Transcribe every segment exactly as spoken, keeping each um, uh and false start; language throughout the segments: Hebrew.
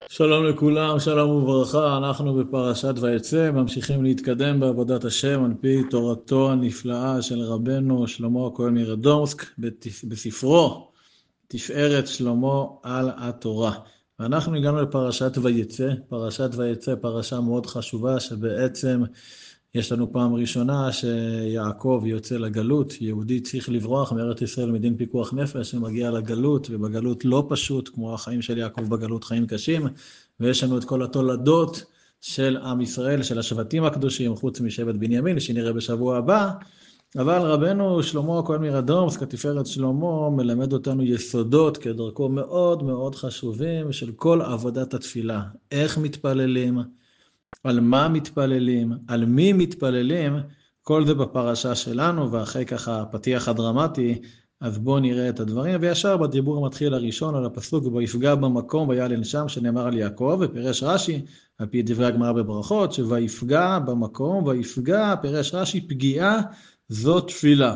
שלום לכולם, שלום וברכה, אנחנו בפרשת ויצא, ממשיכים להתקדם בעבודת השם על פי תורתו הנפלאה של רבנו שלמה הכהן מרדומסק בספרו תפארת שלמה על התורה. ואנחנו הגענו לפרשת ויצא, פרשת ויצא פרשה מאוד חשובה שבעצם יש לנו פעם ראשונה שיעקב יוצא לגלות, יהודי צריך לברוח מארץ ישראל מדין פיקוח נפש, שמגיע לגלות, ובגלות לא פשוט, כמו החיים של יעקב בגלות, חיים קשים, ויש לנו את כל התולדות של עם ישראל, של השבטים הקדושים, חוץ משבט בנימין, שנראה בשבוע הבא, אבל רבנו שלמה הכהן מרדומסק, תפארת שלמה, מלמד אותנו יסודות כדרכו מאוד מאוד חשובים של כל עבודת התפילה, איך מתפללים, על מה מתפללים, על מי מתפללים, כל זה בפרשה שלנו, ואחרי ככה הפתיח הדרמטי, אז בואו נראה את הדברים, וישר בדיבור המתחיל הראשון על הפסוק, ויפגע במקום וילן שם, שנאמר על יעקב, ופירש רש"י, על פי דברי הגמרא בברכות, שויפגע במקום, ויפגע, פירש רש"י, פגיעה זו תפילה.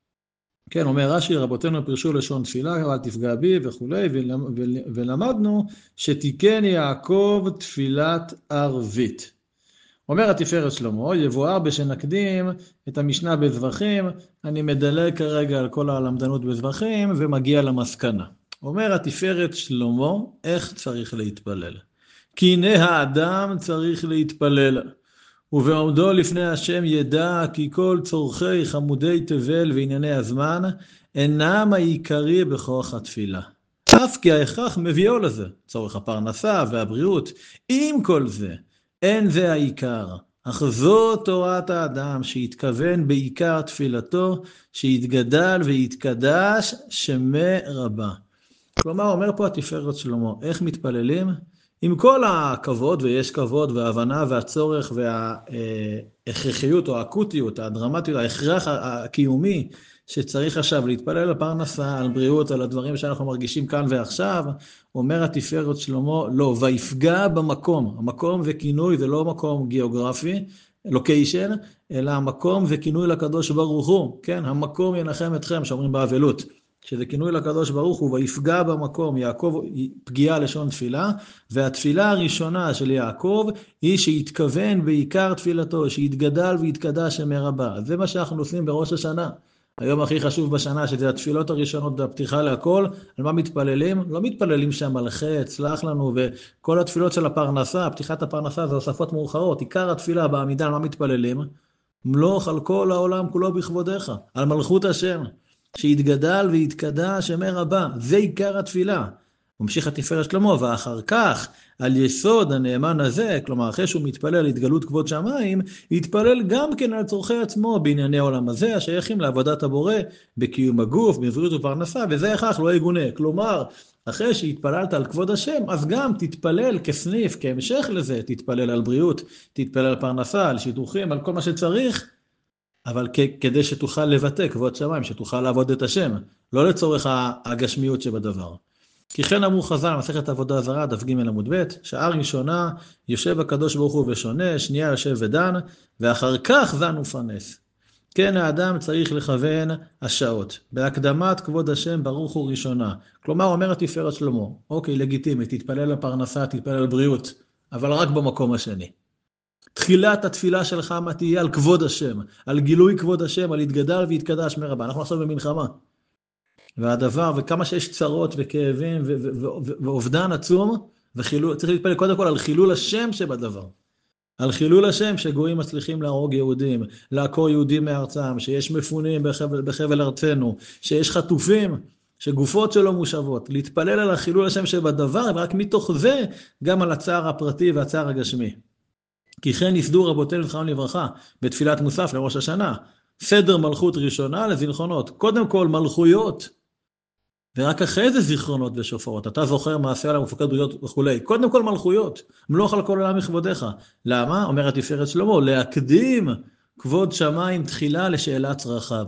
כן, אומר רש"י, רבותינו פירשו לשון תפילה, אל תפגע בי וכולי, ולמדנו שתיקן יעקב תפילת ערבית. אומר התפארת שלמה, יבואר בשנקדים את המשנה בזבחים, אני מדלג כרגע על כל הלמדנות בזבחים, ומגיע למסקנה. אומר התפארת שלמה, איך צריך להתפלל? כי הנה האדם צריך להתפלל, ובעומדו לפני השם ידע כי כל צורכי חמודי תבל וענייני הזמן, אינם העיקרי בכוח התפילה. אף כי ההכרח מביאו לזה, צורך הפרנסה והבריאות, עם כל זה, אין זה העיקר, אך זו תורת האדם שהתכוון בעיקר תפילתו, שהתגדל והתקדש שמי רבה. כלומר, אומר פה התפארת שלמה, איך מתפללים? עם כל הכבוד, ויש כבוד וההבנה והצורך וההכרחיות או האקוטיות, הדרמטיות, ההכרח הקיומי, שצריך עכשיו להתפלל על פרנסה, על בריאות, על הדברים שאנחנו מרגישים כאן ועכשיו, אומר התפארת שלמה, לא, ויפגע במקום. המקום וכינוי זה לא מקום גיאוגרפי, לוקיישן, אלא המקום וכינוי לקדוש ברוך הוא, כן? המקום ינחם אתכם, שאומרים באבלות, שזה כינוי לקדוש ברוך הוא, ויפגע במקום, יעקב פגיעה לשון תפילה, והתפילה הראשונה של יעקב היא שהתכוון בעיקר תפילתו, שהתגדל והתקדש שמי רבה. זה מה שאנחנו עושים בראש השנה. היום הכי חשוב בשנה, שזה התפילות הראשונות והפתיחה להכל, על מה מתפללים? לא מתפללים שם על חטא, סלח לנו, וכל התפילות של הפרנסה, פתיחת הפרנסה זה הוספות מאוחרות, עיקר התפילה בעמידה, על מה מתפללים? מלוך על כל העולם כולו בכבודך, על מלכות השם, שהתגדל והתקדש שמי רבה, זה עיקר התפילה. ממשיך התפארת שלמה, ואחר כך, על יסוד הנאמן הזה, כלומר אחרי שהוא מתפלל על התגלות כבוד שמיים, יתפלל גם כן על צורכי עצמו בענייני העולם הזה, השייכים לעבודת הבורא, בקיום הגוף, בבריאות ופרנסה, וזה הכרח לא יגונה. כלומר, אחרי שהתפללת על כבוד השם, אז גם תתפלל כסניף, כהמשך לזה, תתפלל על בריאות, תתפלל על פרנסה, על שידוכים, על כל מה שצריך, אבל כדי שתוכל לבטא כבוד שמיים, שתוכל לעבוד את השם, לא לצורך הגשמיות שבדבר. כי כן אמרו חז"ל, מסכת עבודה זרה, דף ג' עמוד ב', שעה ראשונה יושב הקדוש ברוך הוא ושונה, שנייה יושב ודן, ואחר כך זן ופרנס. כן האדם צריך לכוון השעות, בהקדמת כבוד השם ברוך הוא ראשונה. כלומר, אומר התפארת שלמה, אוקיי, לגיטימי, תתפלל על פרנסה, תתפלל על בריאות, אבל רק במקום השני. תחילת התפילה שלך מה תהיה על כבוד השם, על גילוי כבוד השם, על התגדל והתקדש מרבה. אנחנו עכשיו במלחמה. והדבר, וכמה שיש צרות וכאבים ואובדן עצום, וחילול, צריך להתפלל קודם כל על חילול השם שבדבר. על חילול השם שגויים מצליחים להרוג יהודים, לעקור יהודים מארצם, שיש מפונים בחבל, בחבל ארצנו, שיש חטופים, שגופות שלו מושבות. להתפלל על החילול השם שבדבר, ורק מתוך זה גם על הצער הפרטי והצער הגשמי. כי כן ייסדו רבותינו זכרם לברכה בתפילת מוסף לראש השנה, סדר מלכות ראשונה לזיכרונות, קודם כל מלכויות, ורק אחרי זה זיכרונות ושופרות, אתה זוכר מעשה על המפקד בריות וכולי, קודם כל מלכויות, מלוך על כל עולם מכבודך. למה? אומר התפארת שלמה, להקדים כבוד שמיים תחילה לשאלת צרכיו.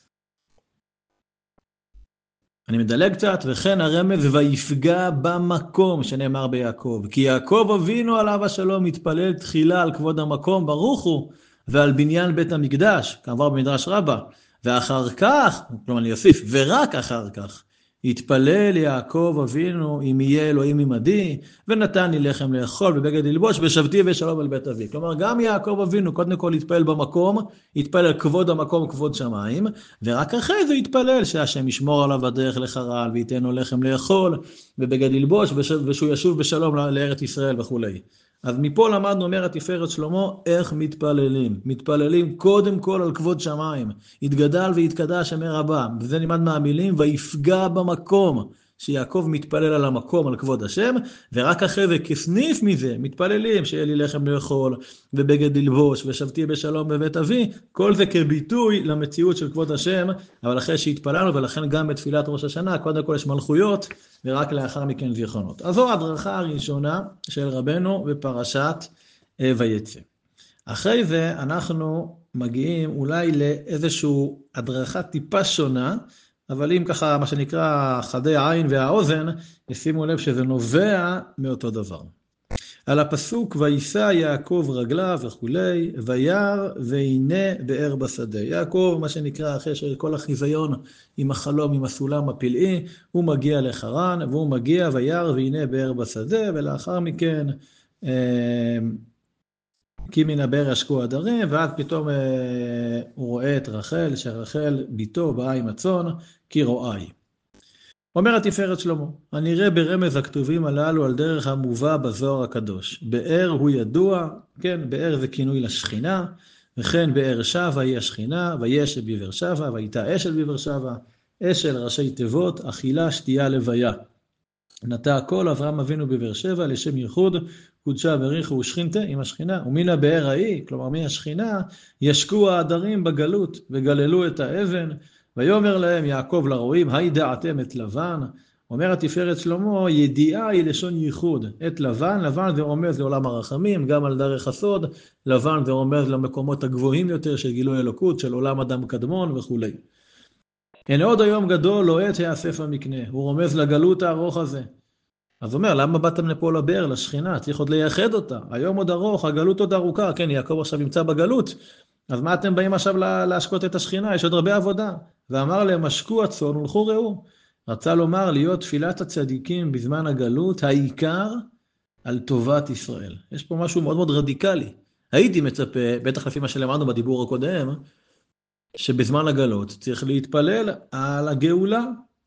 אני מדלג קצת, וכן הרמז ויפגע במקום שנאמר ביעקב, כי יעקב אבינו עליו השלום מתפלל תחילה על כבוד המקום ברוך הוא, ועל בניין בית המקדש, כעבר במדרש רבה, ואחר כך, כלומר אני אוסיף, ורק אחר כך, התפלל יעקב אבינו, אם יהיה אלוהים עמדי, ונתן לי לחם לאכול ובגד ללבוש, ושבתי בשלום על בית אבי. כלומר, גם יעקב אבינו קודם כל התפלל במקום, התפלל על כבוד המקום, כבוד שמיים, ורק אחרי זה התפלל שהשם ישמור עליו בדרך לחרן, וייתן לו לחם לאכול ובגד ללבוש, ושהוא ישוב בשלום לארץ ישראל וכו'. אז מפה למדנו, אומר התפארת שלמה, איך מתפללים. מתפללים קודם כל על כבוד שמיים. התגדל והתקדש אמר רבה. וזה נלמד מהמילים, ויפגע במקום. שיעקב מתפלל על המקום, על כבוד השם, ורק אחרי זה, כסניף מזה, מתפללים שיהיה לי לחם לאכול, ובגד ללבוש, ושבתי בשלום בבית אבי, כל זה כביטוי למציאות של כבוד השם, אבל אחרי שהתפללנו, ולכן גם בתפילת ראש השנה, קודם כל יש מלכויות, ורק לאחר מכן זיכרונות. אז זו הדרכה הראשונה של רבנו בפרשת ויצא. אחרי זה אנחנו מגיעים אולי לאיזושהי הדרכה טיפה שונה, אבל אם ככה, מה שנקרא חדי העין והאוזן, ישימו לב שזה נובע מאותו דבר. על הפסוק, וישא יעקב רגליו וכולי, וירא והנה באר בשדה. יעקב, מה שנקרא, אחרי שכל החיזיון עם החלום, עם הסולם הפלאי, הוא מגיע לחרן, והוא מגיע וירא והנה באר בשדה, ולאחר מכן, כי מן הבאר ישקו עדרים, ואז פתאום אה, הוא רואה את רחל, שרחל ביתו באה עם הצאן, כי רואי. אומר התפארת שלמה, הנראה ברמז הכתובים הללו על דרך המובא בזוהר הקדוש. באר הוא ידוע, כן, באר זה כינוי לשכינה, וכן באר שבה היא השכינה, ויש בבאר שבע, והייתה אשל בבאר שבע, אשל ראשי תיבות, אכילה, שתייה, לוויה. נטע הכל אברהם אבינו בבאר שבע לשם ייחוד, קודשה בריחו ושכינתה עם השכינה, ומן הבאר ההיא, כלומר מהשכינה, ישקו העדרים בגלות, וגללו את האבן, ויאמר להם יעקב לרועים, היי דעתם את לבן, אומר התפארת שלמה, ידיעה היא לשון ייחוד, את לבן, לבן זה רומז לעולם הרחמים, גם על דרך הסוד, לבן זה רומז למקומות הגבוהים יותר של גילוי אלוקות, של עולם אדם קדמון וכו'. הנה עוד היום גדול, לא עת יאסף המקנה, הוא רומז לגלות הארוך הזה. אז אומר, למה באתם לפה לבאר, לשכינה? צריך עוד לייחד אותה. היום עוד ארוך, הגלות עוד ארוכה. כן, יעקב עכשיו נמצא בגלות. אז מה אתם באים עכשיו להשקות את השכינה? יש עוד הרבה עבודה. ואמר להם, השקו הצאן ולכו ראו. רצה לומר, להיות תפילת הצדיקים בזמן הגלות, העיקר על טובת ישראל. יש פה משהו מאוד מאוד רדיקלי. הייתי מצפה, בטח לפי מה שלמדנו בדיבור הקודם, שבזמן הגלות צריך להתפלל על הגאולה,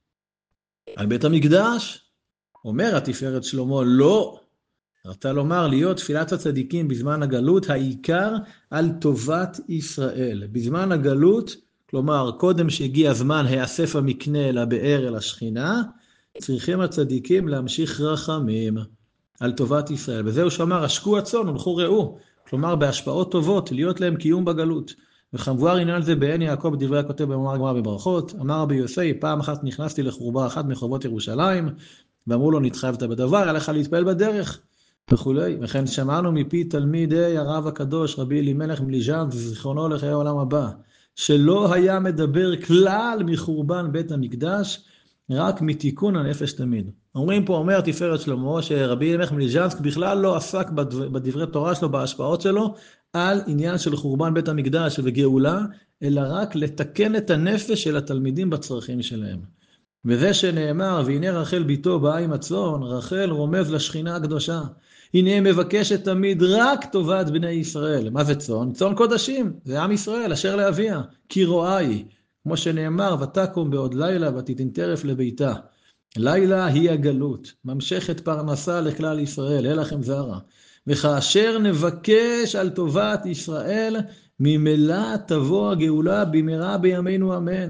על בית המקדש. אומר התפארת שלמה, לא. רצה לומר, להיות תפילת הצדיקים בזמן הגלות, העיקר על טובת ישראל. בזמן הגלות, כלומר, קודם שהגיע הזמן היאסף המקנה אל הבאר אל השכינה, צריכים הצדיקים להמשיך רחמים על טובת ישראל. וזהו שאמר, השקו הצאן ולכו ראו. כלומר, בהשפעות טובות, להיות להם קיום בגלות. וכמבואר עניין זה בעין יעקב בדברי הכותב במאמר הגמרא בברכות, אמר רבי יוסי, פעם אחת נכנסתי לחורבה אחת מחורבות ירושלים, ואמרו לו, נתחייבת בדבר, עליך להתפעל בדרך, וכולי. וכן שמענו מפי תלמידי הרב הקדוש, רבי אלימלך מליז'נסק, זיכרונו לחיי העולם הבא, שלא היה מדבר כלל מחורבן בית המקדש, רק מתיקון הנפש תמיד. אומרים פה, אומר תפארת שלמה, שרבי אלימלך מליז'נסק בכלל לא עסק בדברי תורה שלו, בהשפעות שלו, על עניין של חורבן בית המקדש וגאולה, אלא רק לתקן את הנפש של התלמידים בצרכים שלהם. וזה שנאמר, והנה רחל ביתו באה עם הצאן, רחל רומז לשכינה הקדושה. הנה מבקשת תמיד רק טובת בני ישראל. מה זה צאן? צאן קודשים, זה עם ישראל, אשר לאביה, כי רואי. כמו שנאמר, ותקום בעוד לילה ותיתן טרף לביתה. לילה היא הגלות, ממשכת פרנסה לכלל ישראל, אל לכם זרע. וכאשר נבקש על טובת ישראל, ממילא תבוא הגאולה במהרה בימינו אמן.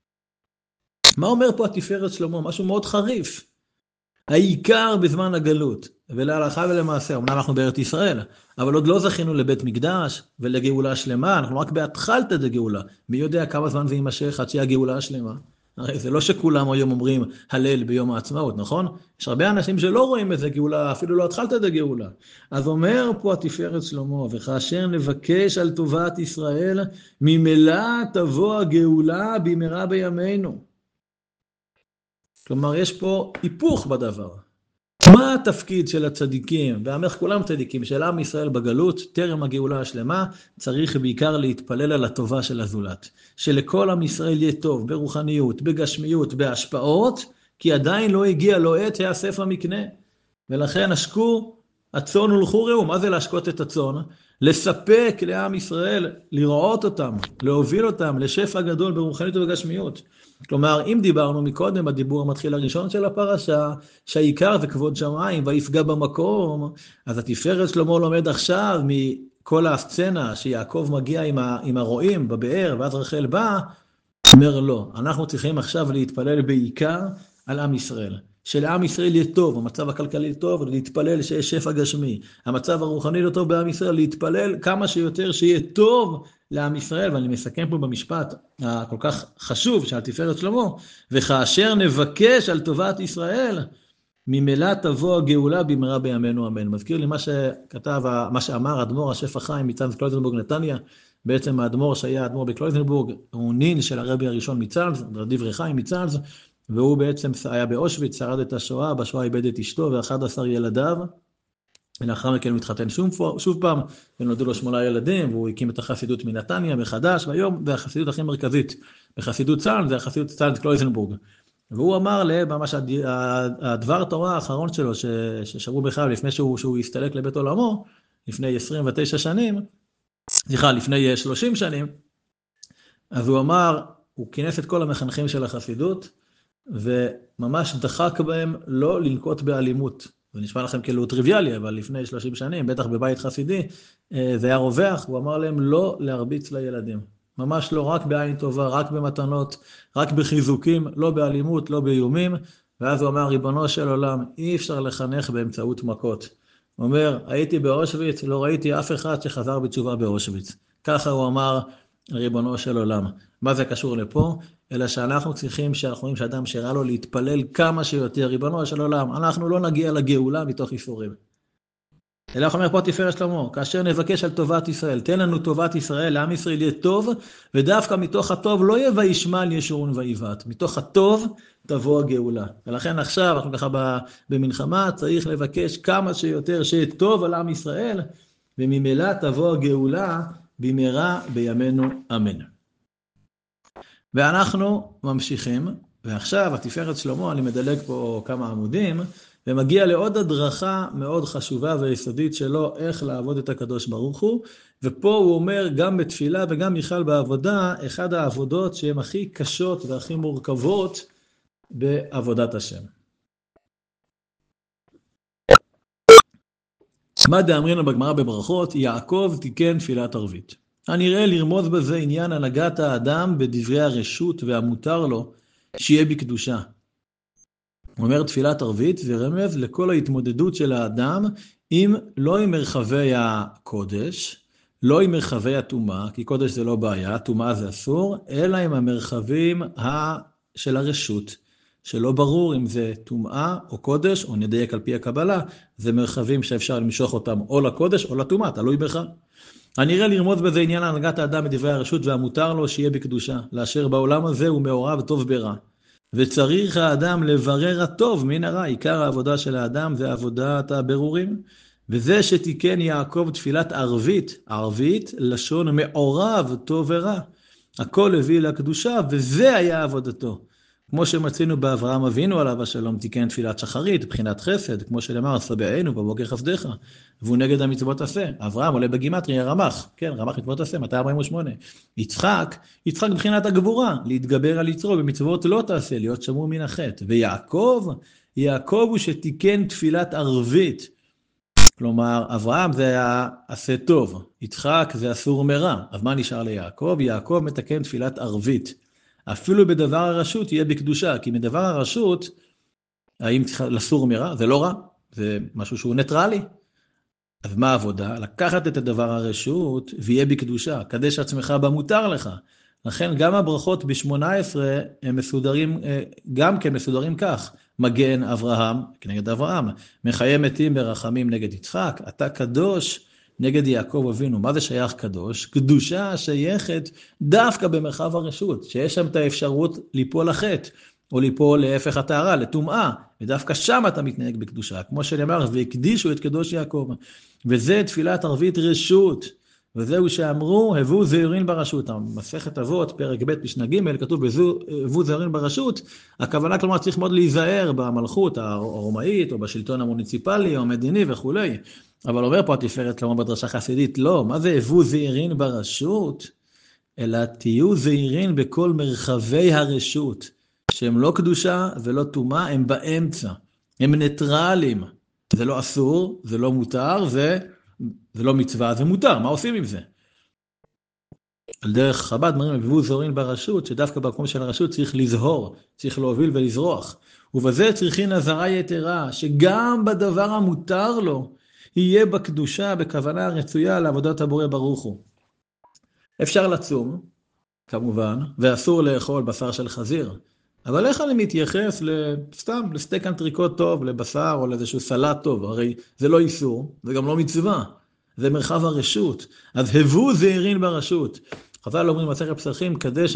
מה אומר פה התפארת שלמה? משהו מאוד חריף. העיקר בזמן הגלות, ולהלכה ולמעשה, אמנם אנחנו בארץ ישראל, אבל עוד לא זכינו לבית מקדש ולגאולה שלמה, אנחנו רק בהתחלת את הגאולה. מי יודע כמה זמן זה יימשך עד שהיא הגאולה השלמה? הרי זה לא שכולם היום אומרים הלל ביום העצמאות, נכון? יש הרבה אנשים שלא רואים איזה גאולה, אפילו לא התחלת את הגאולה. אז אומר פה התפארת שלמה, וכאשר נבקש על טובת ישראל, ממילא תבוא הגאולה במהרה בימינו. כלומר, יש פה היפוך בדבר. מה התפקיד של הצדיקים, ואמר כולם צדיקים, של עם ישראל בגלות, טרם הגאולה השלמה, צריך בעיקר להתפלל על הטובה של הזולת. שלכל עם ישראל יהיה טוב, ברוחניות, בגשמיות, בהשפעות, כי עדיין לא הגיע לו עת היאסף המקנה. ולכן השקו הצאן ולכו ראו. מה זה להשקות את הצאן? לספק לעם ישראל, לראות אותם, להוביל אותם לשפע גדול ברוחניות ובגשמיות. כלומר, אם דיברנו מקודם, בדיבור המתחיל הראשון של הפרשה, שהעיקר זה כבוד שמיים ויפגע במקום, אז התפארת שלמה לומד עכשיו מכל הסצנה שיעקב מגיע עם, ה, עם הרועים בבאר, ואז רחל בא, אומר לא, אנחנו צריכים עכשיו להתפלל בעיקר על עם ישראל. שלעם ישראל יהיה טוב, המצב הכלכלי טוב, להתפלל שיש שפע גשמי. המצב הרוחני לא טוב בעם ישראל, להתפלל כמה שיותר שיהיה טוב לעם ישראל. ואני מסכם פה במשפט הכל כך חשוב שעל תפארת שלמה, וכאשר נבקש על טובת ישראל, ממילא תבוא הגאולה במהרה בימינו אמן. מזכיר לי מה שכתב, מה שאמר אדמו"ר השפע חיים מצאנז קלויזנבורג נתניה, בעצם האדמו"ר שהיה אדמו"ר בקלויזנבורג, הוא נין של הרבי הראשון מצאנז, דברי חיים מצאנז, והוא בעצם היה באושוויץ, שרד את השואה, בשואה איבד את אשתו ואחד עשר ילדיו, ולאחר מכן הוא התחתן שוב, שוב פעם, ונולדו לו שמונה ילדים, והוא הקים את החסידות מנתניה מחדש, והיום זה החסידות הכי מרכזית, בחסידות צאנז, זה החסידות צאנז קלויזנבורג. והוא אמר לממש הדבר תורה האחרון שלו, ששרו בכלל לפני שהוא, שהוא הסתלק לבית עולמו, לפני עשרים ותשע שנים, סליחה, לפני שלושים שנים, אז הוא אמר, הוא כינס את כל המחנכים של החסידות, וממש דחק בהם לא לנקוט באלימות. זה נשמע לכם כאילו טריוויאלי, אבל לפני שלושים שנים, בטח בבית חסידי, זה היה רווח, הוא אמר להם לא להרביץ לילדים. ממש לא, רק בעין טובה, רק במתנות, רק בחיזוקים, לא באלימות, לא באיומים. ואז הוא אמר, ריבונו של עולם, אי אפשר לחנך באמצעות מכות. הוא אומר, הייתי באושוויץ, לא ראיתי אף אחד שחזר בתשובה באושוויץ. ככה הוא אמר, ריבונו של עולם. מה זה קשור לפה? אלא שאנחנו צריכים שאנחנו רואים שאדם שרע לו להתפלל כמה שיותר, ריבונו של עולם, אנחנו לא נגיע לגאולה מתוך איסורים. אלא אנחנו אומר פה תפארת שלמה, כאשר נבקש על טובת ישראל, תן לנו טובת ישראל, לעם ישראל יהיה טוב, ודווקא מתוך הטוב לא יהיה וישמע ישורון ויבעט, מתוך הטוב תבוא הגאולה. ולכן עכשיו, אנחנו ככה במלחמה, צריך לבקש כמה שיותר שיהיה טוב על עם ישראל, וממילא תבוא הגאולה במהרה בימינו אמן. ואנחנו ממשיכים, ועכשיו התפארת שלמה, אני מדלג פה כמה עמודים, ומגיע לעוד הדרכה מאוד חשובה ויסודית שלו, איך לעבוד את הקדוש ברוך הוא, ופה הוא אומר גם בתפילה וגם מיכל בעבודה, אחד העבודות שהן הכי קשות והכי מורכבות בעבודת השם. מה דאמרינו בגמרא בברכות? יעקב תיקן תפילת ערבית. הנראה לרמוז בזה עניין הנהגת האדם בדברי הרשות והמותר לו שיהיה בקדושה. הוא אומר תפילת ערבית זה רמז לכל ההתמודדות של האדם עם, לא עם מרחבי הקודש, לא עם מרחבי הטומאה, כי קודש זה לא בעיה, טומאה זה אסור, אלא עם המרחבים של הרשות, שלא ברור אם זה טומאה או קודש, או נדייק על פי הקבלה, זה מרחבים שאפשר למשוך אותם או לקודש או לטומאה, תלוי בך. הנראה לרמוז בזה עניין הנהגת האדם בדברי הרשות והמותר לו שיהיה בקדושה, לאשר בעולם הזה הוא מעורב טוב ברע. וצריך האדם לברר הטוב מן הרע, עיקר העבודה של האדם זה עבודת הבירורים, וזה שתיקן יעקב תפילת ערבית, ערבית לשון מעורב טוב ורע, הכל הביא לקדושה וזה היה עבודתו. כמו שמצינו באברהם אבינו עליו השלום תיקן תפילת שחרית, בחינת חסד, כמו שלמר סבענו בבוקר חסדך, והוא נגד המצוות עשה. אברהם עולה בגימטריה רמח, כן, רמח מצוות עשה, מאתיים ארבעים ושמונה. יצחק, יצחק בחינת הגבורה, להתגבר על יצרו, במצוות לא תעשה, להיות שמור מן החטא. ויעקב, יעקב הוא שתיקן תפילת ערבית. כלומר, אברהם זה היה עשה טוב, יצחק זה אסור מרע. אז מה נשאר ליעקב? יעקב מתקן תפילת ערבית. אפילו בדבר הרשות יהיה בקדושה, כי מדבר הרשות, האם צריך לסור מרע? זה לא רע, זה משהו שהוא ניטרלי. אז מה העבודה? לקחת את הדבר הרשות ויהיה בקדושה, קדש עצמך במותר לך. לכן גם הברכות ב-שמונה עשרה הם מסודרים, גם כן מסודרים כך, מגן אברהם כנגד אברהם, מחיי מתים ברחמים נגד יצחק, אתה קדוש נגד יעקב אבינו. מה זה שייך קדוש? קדושה שייכת דווקא במרחב הרשות, שיש שם את האפשרות ליפול לחטא, או ליפול להפך הטהרה, לטומאה, ודווקא שם אתה מתנהג בקדושה, כמו שנאמר, והקדישו את קדוש יעקב. וזה תפילת ערבית רשות, וזהו שאמרו, הבו זהירין ברשות. מסכת אבות, פרק ב' משנה ג', כתוב, הבו זהירין ברשות. הכוונה, כלומר, צריך מאוד להיזהר במלכות הרומאית, או בשלטון המוניציפלי, או המדיני וכו'. אבל אומר פה התפארת, כלומר, בדרשה חסידית, לא, מה זה הבו זהירין ברשות? אלא תהיו זהירין בכל מרחבי הרשות, שהם לא קדושה ולא טומאה, הם באמצע, הם ניטרלים. זה לא אסור, זה לא מותר, זה, זה לא מצווה, זה מותר. מה עושים עם זה? על דרך חב"ד, אומרים, הבו זהירין ברשות, שדווקא במקום של הרשות צריך לזהור, צריך להוביל ולזרוח. ובזה צריכים אזהרה יתרה, שגם בדבר המותר לו, יהיה בקדושה, בכוונה רצויה לעבודת הבורא ברוך הוא. אפשר לצום, כמובן, ואסור לאכול בשר של חזיר. אבל איך אני מתייחס סתם לסטייק אנטריקוט טוב, לבשר או לאיזשהו סלט טוב? הרי זה לא איסור, זה גם לא מצווה, זה מרחב הרשות. אז הבו זהירין ברשות. חז"ל אומרים במסכת פסחים, קדש,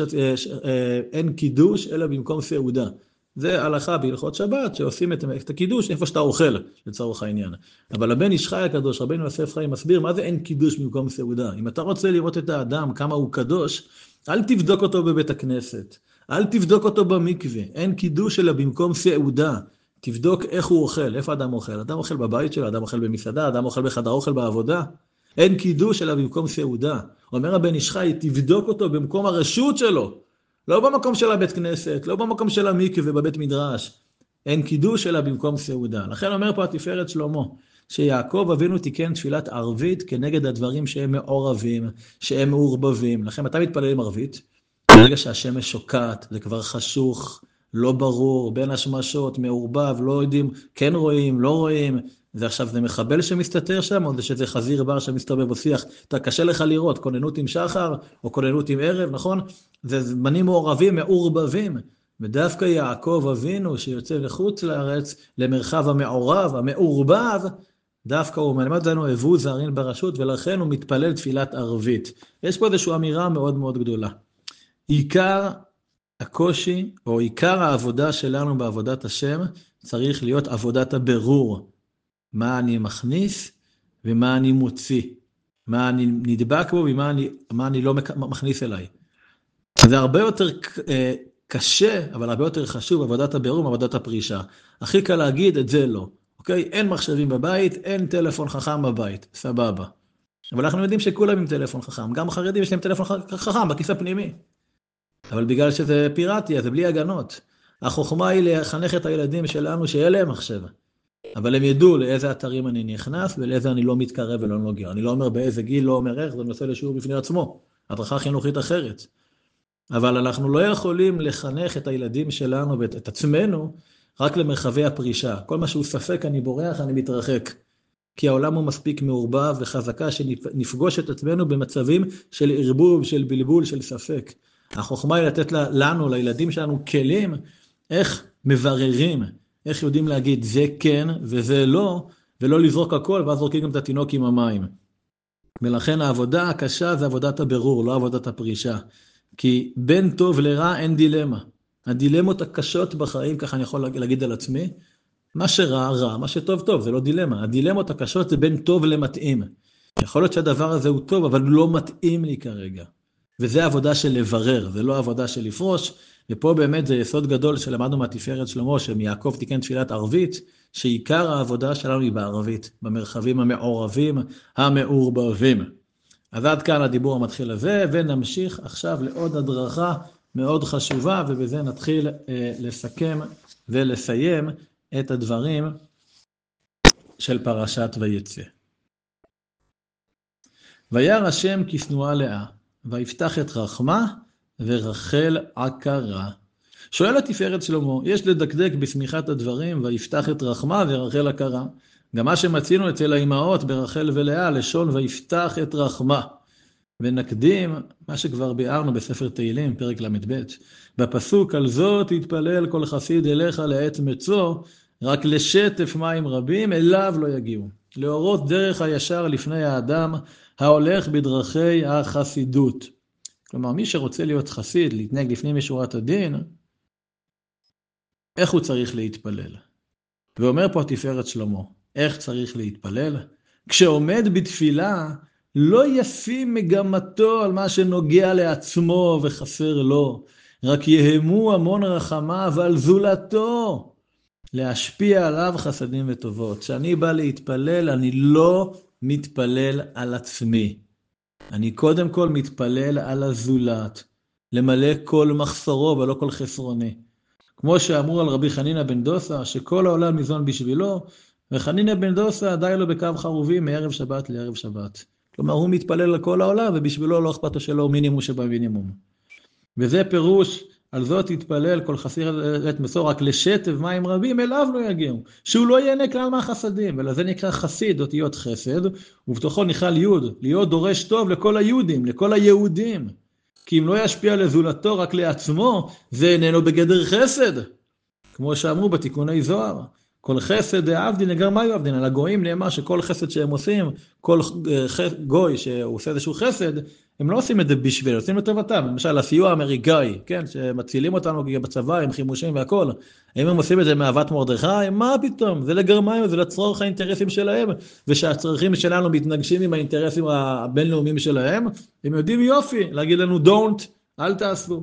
אין קידוש אלא במקום סעודה. זה הלכה בהלכות שבת, שעושים את הקידוש איפה שאתה אוכל, לצורך העניין. אבל הבן איש חי הקדוש, רבינו יוסף חיים, מסביר מה זה אין קידוש במקום סעודה. אם אתה רוצה לראות את האדם, כמה הוא קדוש, אל תבדוק אותו בבית הכנסת, אל תבדוק אותו במקווה, אין קידוש אלא במקום סעודה. תבדוק איך הוא אוכל, איפה אדם אוכל. אדם אוכל בבית שלו, אדם אוכל במסעדה, אדם אוכל בחדר אוכל בעבודה. אין קידוש אלא במקום סעודה. אומר הבן איש חי, תבדוק אותו במקום הרשות שלו. לא במקום של הבית כנסת, לא במקום של המקווה בבית מדרש. אין קידוש אלא במקום סעודה. לכן אומר פה התפארת שלמה, שיעקב אבינו תיקן תפילת ערבית כנגד הדברים שהם מעורבים, שהם מעורבבים. לכן אתה מתפלל עם ערבית, ברגע שהשמש שוקעת, זה כבר חשוך, לא ברור, בין השמשות, מעורבב, לא יודעים, כן רואים, לא רואים. זה עכשיו, זה מחבל שמסתתר שם, או זה שזה חזיר בר שמסתובב בשיח. אתה קשה לך לראות, כוננות עם שחר, או כוננות עם ערב, נכון? זה זמנים מעורבים, מעורבבים. ודווקא יעקב אבינו, שיוצא לחוץ לארץ, למרחב המעורב, המעורבב, דווקא הוא מלמד לנו, הבו זהירין ברשות, ולכן הוא מתפלל תפילת ערבית. יש פה איזושהי אמירה מאוד מאוד גדולה. עיקר הקושי, או עיקר העבודה שלנו בעבודת השם, צריך להיות עבודת הבירור. מה אני מכניס ומה אני מוציא. מה אני נדבק בו ומה אני, מה אני לא מכניס אליי. זה הרבה יותר קשה, אבל הרבה יותר חשוב, עבודת הבירור ועבודת הפרישה. הכי קל להגיד את זה לא. אוקיי? אין מחשבים בבית, אין טלפון חכם בבית. סבבה. אבל אנחנו יודעים שכולם עם טלפון חכם. גם חרדים יש להם טלפון חכם בכיס הפנימי. אבל בגלל שזה פיראטי, זה בלי הגנות. החוכמה היא לחנך את הילדים שלנו שיהיה להם מחשב. אבל הם ידעו לאיזה אתרים אני נכנס ולאיזה אני לא מתקרב ולא נוגע. אני לא אומר באיזה גיל, לא אומר איך, זה נושא לשיעור בפני עצמו. הדרכה חינוכית אחרת. אבל אנחנו לא יכולים לחנך את הילדים שלנו ואת עצמנו רק למרחבי הפרישה. כל מה שהוא ספק, אני בורח, אני מתרחק. כי העולם הוא מספיק מעורבב וחזקה שנפגוש את עצמנו במצבים של ערבוב, של בלבול, של ספק. החוכמה היא לתת לנו, לילדים שלנו, כלים איך מבררים, איך יודעים להגיד זה כן וזה לא, ולא לזרוק הכל, ואז זורקים גם את התינוק עם המים. ולכן העבודה הקשה זה עבודת הבירור, לא עבודת הפרישה. כי בין טוב לרע אין דילמה. הדילמות הקשות בחיים, ככה אני יכול להגיד על עצמי, מה שרע, רע, מה שטוב, טוב, זה לא דילמה. הדילמות הקשות זה בין טוב למתאים. יכול להיות שהדבר הזה הוא טוב, אבל לא מתאים לי כרגע. וזה עבודה של לברר, זה לא עבודה של לפרוש. ופה באמת זה יסוד גדול שלמדנו מהתפארת שלמה, שמיעקב תיקן תפילת ערבית, שעיקר העבודה שלנו היא בערבית, במרחבים המעורבים, המעורבבים. אז עד כאן הדיבור המתחיל הזה, ונמשיך עכשיו לעוד הדרכה מאוד חשובה, ובזה נתחיל אה, לסכם ולסיים את הדברים של פרשת ויצא. וירא השם כשנואה לאה, ויפתח את רחמה ורחל עקרה. שואל התפארת שלמה, יש לדקדק בסמיכת הדברים, ויפתח את רחמה ורחל עקרה. גם מה שמצינו אצל האימהות ברחל ולאה, לשון ויפתח את רחמה. ונקדים מה שכבר ביארנו בספר תהילים, פרק למד ב', בפסוק על זאת יתפלל כל חסיד אליך לעת מצוא, רק לשטף מים רבים אליו לא יגיעו. להורות דרך הישר לפני האדם ההולך בדרכי החסידות. כלומר, מי שרוצה להיות חסיד, להתנהג לפני משורת הדין, איך הוא צריך להתפלל? ואומר פה התפארת שלמה, איך צריך להתפלל? כשעומד בתפילה, לא ישים מגמתו על מה שנוגע לעצמו וחסר לו, רק יהמו המון רחמה ועל זולתו, להשפיע עליו חסדים וטובות. כשאני בא להתפלל, אני לא מתפלל על עצמי. אני קודם כל מתפלל על הזולת, למלא כל מחסורו ולא כל חסרוני. כמו שאמרו על רבי חנינא בן דוסא, שכל העולם ניזון בשבילו, וחנינא בן דוסא די לו בקו חרובים מערב שבת לערב שבת. כלומר, הוא מתפלל על כל העולם, ובשבילו לא אכפתו שלו מינימום שבמינימום. וזה פירוש, על זאת יתפלל כל חסיר את מסור, רק לשטף מים רבים אליו לא יגיעו, שהוא לא ייהנה כלל מהחסדים, ולזה נקרא חסיד, אותיות חסד, ובתוכו נכלל יוד, להיות דורש טוב לכל היהודים, לכל היהודים, כי אם לא ישפיע לזולתו רק לעצמו, זה איננו בגדר חסד, כמו שאמרו בתיקוני זוהר, כל חסד עבדין נגר מה יעבדין, על הגויים נאמר שכל חסד שהם עושים, כל גוי שהוא עושה איזשהו חסד, הם לא עושים את זה בשביל, עושים לטובתם, למשל הסיוע האמריקאי, כן, שמצילים אותנו בצבא עם חימושים והכל, האם הם עושים את זה מאהבת מרדכי? מה פתאום? זה לגרמאיות, זה לצרוך האינטרסים שלהם, ושהצרכים שלנו מתנגשים עם האינטרסים הבינלאומיים שלהם, הם יודעים יופי, להגיד לנו don't, אל תעשו.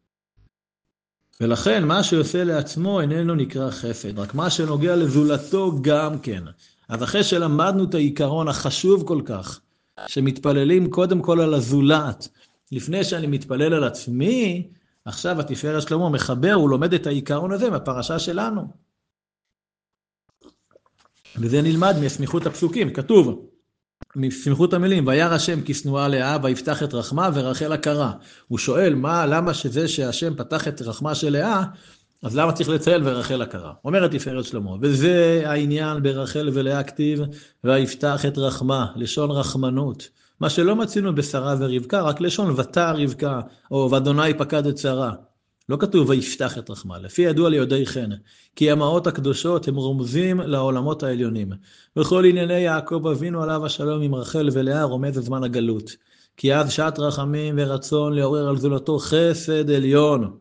ולכן מה שעושה לעצמו איננו נקרא חסד, רק מה שנוגע לזולתו גם כן. אז אחרי שלמדנו את העיקרון החשוב כל כך, שמתפללים קודם כל על הזולת, לפני שאני מתפלל על עצמי, עכשיו התפארת שלמה מחבר, הוא לומד את העיקרון הזה מהפרשה שלנו. וזה נלמד מסמיכות הפסוקים, כתוב, מסמיכות המילים, וירא השם כי שנואה לאה, ויפתח את רחמה ורחל הכרה. הוא שואל, מה, למה שזה שהשם פתח את רחמה של לאה, אז למה צריך לציין ורחל הכרה? אומרת תפארת שלמה, וזה העניין ברחל ולאה כתיב, ויפתח את רחמה, לשון רחמנות. מה שלא מצינו בשרה ורבקה, רק לשון ותע רבקה, או ואדוני פקד את שרה. לא כתוב ויפתח את רחמה, לפי ידוע ליודעי חן, כי המעות הקדושות הם רומזים לעולמות העליונים. וכל ענייני יעקב אבינו עליו השלום עם רחל ולאה רומז את זמן הגלות. כי אז שעת רחמים ורצון לעורר על זולתו חסד עליון.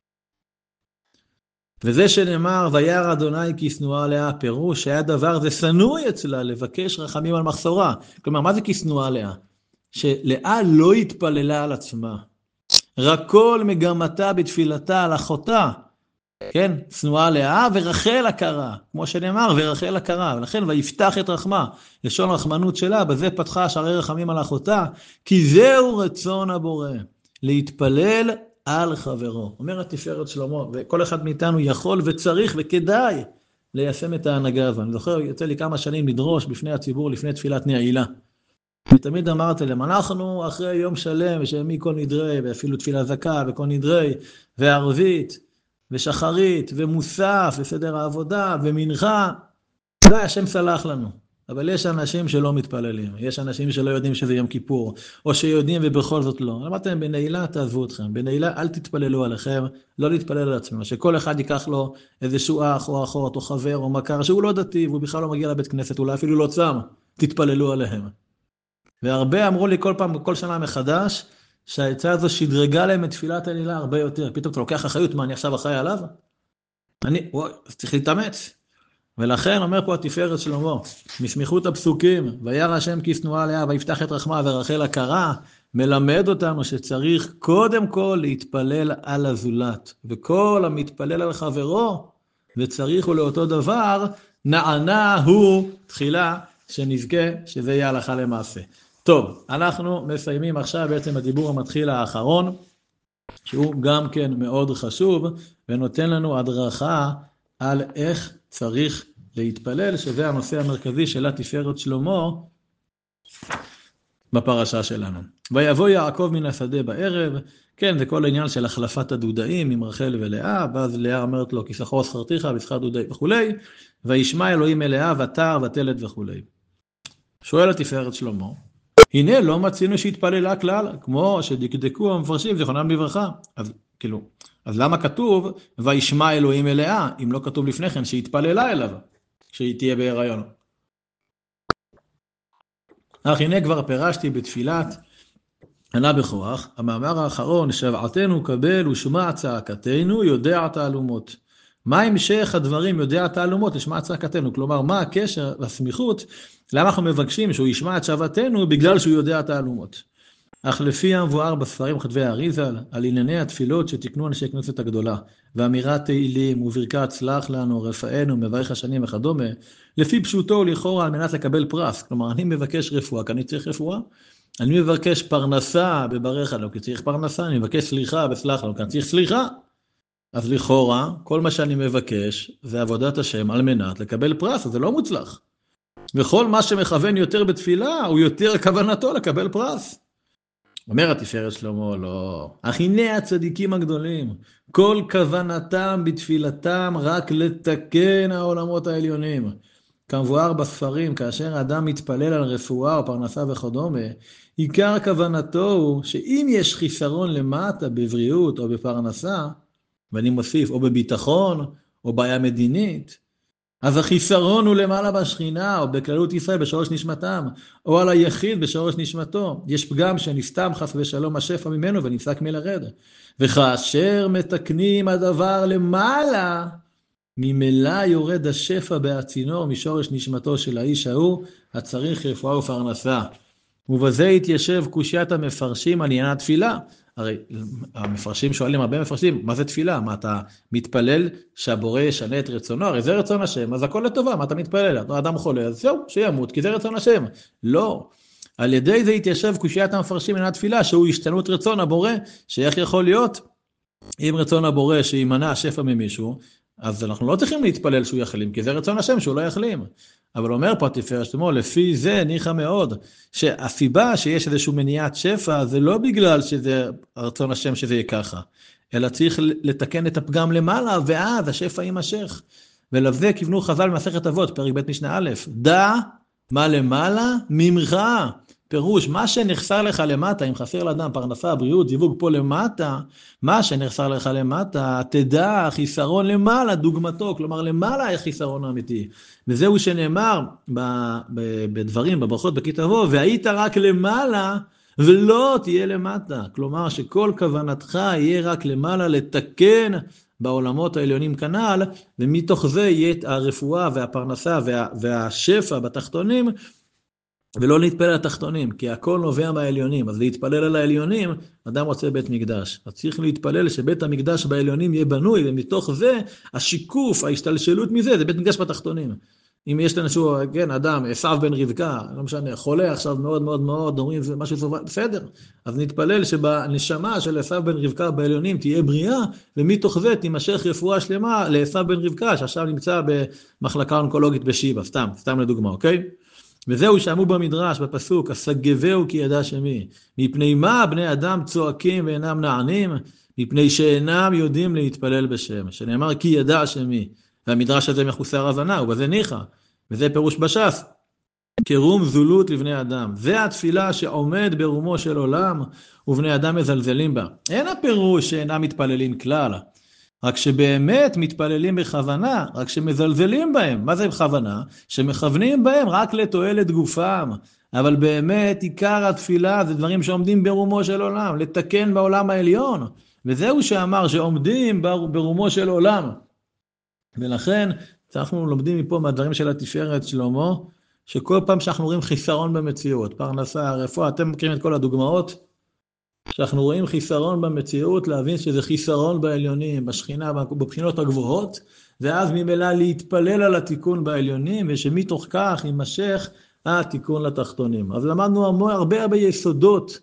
וזה שנאמר, וירא אדוני כי שנואה לאה, פירוש שהיה דבר זה שנוא אצלה לבקש רחמים על מחסורה. כלומר, מה זה כי שנואה לאה? שלאה לא התפללה על עצמה. רק כל מגמתה בתפילתה על אחותה, כן, שנואה לאה ורחל הכרה, כמו שנאמר, ורחל הכרה, ולכן ויפתח את רחמה, לשון רחמנות שלה, בזה פתחה שערי רחמים על אחותה, כי זהו רצון הבורא, להתפלל על חברו. אומרת תפארת שלמה, וכל אחד מאיתנו יכול וצריך וכדאי ליישם את ההנהגה הזו. אני זוכר, יוצא לי כמה שנים לדרוש בפני הציבור לפני תפילת נעילה. ותמיד אמרתי להם, אנחנו אחרי יום שלם, מכל נדרי, ואפילו תפילה זכה, וכל נדרי, וערבית, ושחרית, ומוסף, וסדר העבודה, ומנחה, די, השם סלח לנו. אבל יש אנשים שלא מתפללים, יש אנשים שלא יודעים שזה יום כיפור, או שיודעים ובכל זאת לא. אמרתי להם, בנעילה תעזבו אתכם, בנעילה אל תתפללו עליכם, לא להתפלל על עצמם, שכל אחד ייקח לו איזשהו אח או אחות, או חבר או מכר, שהוא לא דתי, והוא בכלל לא מגיע לבית כנסת, אולי אפילו לא צם, תתפללו עליהם. והרבה אמרו לי כל פעם, כל שנה מחדש, שהעצה הזו שדרגה להם את תפילת הנעילה הרבה יותר. פתאום אתה לוקח אחריות, מה אני עכשיו אחראי עליו? אני, וואי, צריך להתאמץ. ולכן אומר פה התפארת שלמה, מסמיכות הפסוקים, וירא השם כי שנואה לאה, ויפתח את רחמה ורחל הכרה, מלמד אותנו שצריך קודם כל להתפלל על הזולת. וכל המתפלל על חברו, וצריך לאותו דבר, נענה הוא תחילה, שנזכה שזה יהיה הלכה למעשה. טוב, אנחנו מסיימים עכשיו בעצם הדיבור המתחיל האחרון, שהוא גם כן מאוד חשוב, ונותן לנו הדרכה על איך צריך להתפלל, שזה הנושא המרכזי של התפארת שלמה בפרשה שלנו. ויבוא יעקב מן השדה בערב, כן, זה כל העניין של החלפת הדודאים עם רחל ולאה, ואז לאה אומרת לו, כי שכרו שכרתיך ושכר דודאי וכולי, וישמע אלוהים אליה ותער ותלד וכולי. שואל התפארת שלמה, הנה לא מצינו שהתפללה כלל, כמו שדקדקו המפרשים, זיכרונם לברכה. אז כאילו, אז למה כתוב, וישמע אלוהים אליה, אם לא כתוב לפני כן שהתפללה אליו, שהיא תהיה בהיריון? אך הנה כבר פירשתי בתפילת ענה בכוח, המאמר האחרון, שבעתנו קבל ושמע צעקתנו, יודע תעלומות. מה המשך הדברים יודע תעלומות לשמע צעקתנו? כלומר, מה הקשר לסמיכות? למה אנחנו מבקשים שהוא ישמע את שוועתנו? בגלל שהוא יודע תעלומות. אך לפי המבואר בספרים כתבי האריז"ל, על ענייני התפילות שתיקנו אנשי כנסת הגדולה, ואמירת תהילים וברכת סלח לנו, רפאנו, מברך השנים וכדומה, לפי פשוטו ולכאורה על מנת לקבל פרס. כלומר, אני מבקש רפואה, כי אני צריך רפואה. אני מבקש פרנסה בברך לנו, כי צריך פרנסה. אני מבקש סליחה וסלח לנו, כי אני צריך סליחה. אז לכאורה, כל מה שאני מבקש זה עבודת השם על מנת לקבל פרס, אז זה לא מוצלח. וכל מה שמכוון יותר בתפילה, הוא יותר כוונתו לקבל פרס. אומר התפארת שלמה, לא. אך הנה הצדיקים הגדולים, כל כוונתם בתפילתם רק לתקן העולמות העליונים. כמבואר בספרים, כאשר האדם מתפלל על רפואה או פרנסה וכדומה, עיקר כוונתו הוא שאם יש חיסרון למטה בבריאות או בפרנסה, ואני מוסיף, או בביטחון, או בעיה מדינית, אז החיסרון הוא למעלה בשכינה, או בכללות ישראל בשורש נשמתם, או על היחיד בשורש נשמתו. יש פגם שנסתם חס ושלום השפע ממנו ונפסק מלרד. וכאשר מתקנים הדבר למעלה, ממילא יורד השפע בהצינור משורש נשמתו של האיש ההוא, הצריך רפואה ופרנסה. ובזה התיישב קושיית המפרשים על עניין התפילה. הרי המפרשים שואלים, הרבה מפרשים, מה זה תפילה? מה אתה מתפלל שהבורא ישנה את רצונו? הרי זה רצון השם, אז הכל לטובה, מה אתה מתפלל? האדם חולה, אז זהו, שימות, כי זה רצון השם. לא. על ידי זה התיישב קושיית המפרשים עניין התפילה, שהוא השתנות רצון הבורא, שאיך יכול להיות? אם רצון הבורא שימנע שפע ממישהו, אז אנחנו לא צריכים להתפלל שהוא יחלים, כי זה רצון השם שהוא לא יחלים. אבל אומר פה התפארת שלמה, לפי זה ניחא מאוד, שהסיבה שיש איזשהו מניעת שפע, זה לא בגלל שזה רצון השם שזה יהיה ככה, אלא צריך לתקן את הפגם למעלה, ואז השפע יימשך. ולזה כיוונו חז"ל במסכת אבות, פרק ב' משנה א', דע מה למעלה ממך. פירוש, מה שנחסר לך למטה, אם חסר לאדם פרנסה, בריאות, זיווג פה למטה, מה שנחסר לך למטה, תדע, חיסרון למעלה, דוגמתו, כלומר למעלה יש חיסרון אמיתי. וזהו שנאמר ב- ב- בדברים, בברכות בכתבו, והיית רק למעלה ולא תהיה למטה. כלומר שכל כוונתך יהיה רק למעלה לתקן בעולמות העליונים כנ"ל, ומתוך זה יהיה הרפואה והפרנסה וה, והשפע בתחתונים, ולא להתפלל על התחתונים, כי הכל נובע מהעליונים. אז להתפלל על העליונים, אדם רוצה בית מקדש. אז צריך להתפלל שבית המקדש בעליונים יהיה בנוי, ומתוך זה, השיקוף, ההשתלשלות מזה, זה בית מקדש בתחתונים. אם יש לנשהו, כן, אדם, עשיו בן רבקה, לא משנה, חולה עכשיו מאוד מאוד מאוד, אומרים, זה משהו סובל, בסדר. אז נתפלל שבנשמה של עשיו בן רבקה בעליונים תהיה בריאה, ומתוך זה תימשך רפואה שלמה לעשיו בן רבקה, שעכשיו נמצא במחלקה אונקולוגית בשיבא, סתם, סתם לדוגמה, אוקיי? וזהו שאמרו במדרש, בפסוק, הסגבהו כי ידע שמי. מפני מה בני אדם צועקים ואינם נענים? מפני שאינם יודעים להתפלל בשם. שנאמר כי ידע שמי. והמדרש הזה מחוסר הבנה, ובזה ניחא. וזה פירוש בש"ס. כרום זולות לבני אדם. זה התפילה שעומד ברומו של עולם, ובני אדם מזלזלים בה. אין הפירוש שאינם מתפללים כלל. רק שבאמת מתפללים בכוונה, רק שמזלזלים בהם. מה זה בכוונה? שמכוונים בהם רק לתועלת גופם. אבל באמת עיקר התפילה זה דברים שעומדים ברומו של עולם, לתקן בעולם העליון. וזהו שאמר שעומדים ברומו של עולם. ולכן אנחנו לומדים מפה מהדברים של התפארת שלמה, שכל פעם שאנחנו רואים חיסרון במציאות, פרנסה, רפואה, אתם מכירים את כל הדוגמאות? שאנחנו רואים חיסרון במציאות, להבין שזה חיסרון בעליונים, בשכינה, בבחינות הגבוהות, ואז ממילא להתפלל על התיקון בעליונים, ושמתוך כך יימשך התיקון לתחתונים. אז למדנו הרבה הרבה יסודות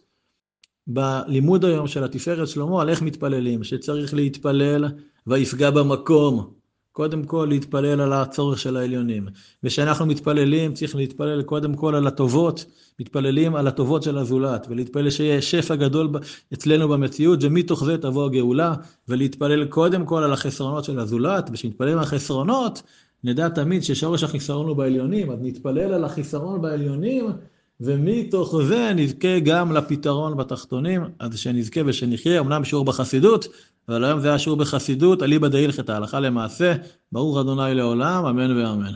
בלימוד היום של התפארת שלמה, על איך מתפללים, שצריך להתפלל ויפגע במקום. קודם כל להתפלל על הצורך של העליונים. ושאנחנו מתפללים, צריך להתפלל קודם כל על הטובות, מתפללים על הטובות של הזולת, ולהתפלל שיהיה שפע גדול אצלנו במציאות, ומתוך זה תבוא הגאולה, ולהתפלל קודם כל על החסרונות של הזולת, ושנתפלל על החסרונות, נדע תמיד ששורש החיסרון הוא בעליונים, אז נתפלל על החיסרון בעליונים, ומתוך זה נזכה גם לפתרון בתחתונים, אז שנזכה ושנחיה, אמנם שיעור בחסידות, אבל היום זה היה שיעור בחסידות, אליבא דהילכתא, הלכה למעשה, ברוך ה' לעולם, אמן ואמן.